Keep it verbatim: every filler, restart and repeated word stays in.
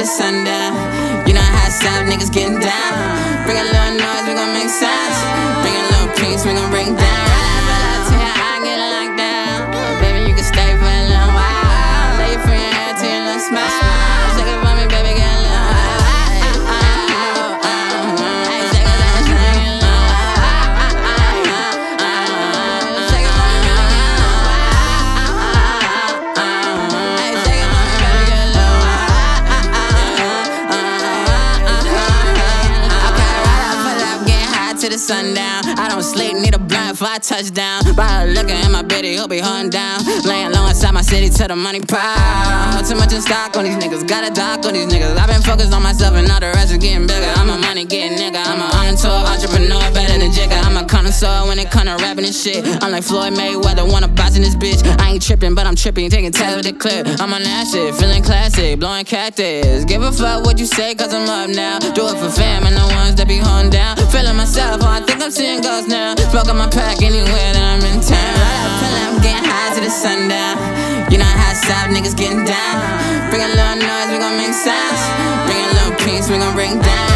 the sundown. You know how south niggas getting down. Bring a little noise, we gon' make sounds. Bring a little peace, we gon' break down. I get locked down. Baby, you can stay for a little while. Lay your free hand till you look smile. Shake it for me, baby, get a little high. To the sundown, I don't sleep, need a blunt before I touch down. By looking at my bitty, he'll be hunting down. Laying low inside my city till the money pile. Too much in stock on these niggas, got a dock on these niggas. I've been focused on myself and all the rest is getting bigger. I'm a money getting nigga, I'm a on tour entrepreneur, better than Jigga. I'm a connoisseur when it come to rapping and shit. I'm like Floyd Mayweather, wanna box in this bitch. I ain't tripping, but I'm tripping, taking tabs with the clip. I'm on that shit, feeling classic, blowing cactus. Give a fuck what you say, cause I'm up now. Do it for fam and the ones that be holding down. Feeling myself, oh, I think I'm seeing ghosts now. Smoking my pack anywhere that I'm in town. I'm getting high to the sundown. You know how south niggas getting down. Bring a little noise, we gon' make sounds. Bring a little peace, we gon' break down.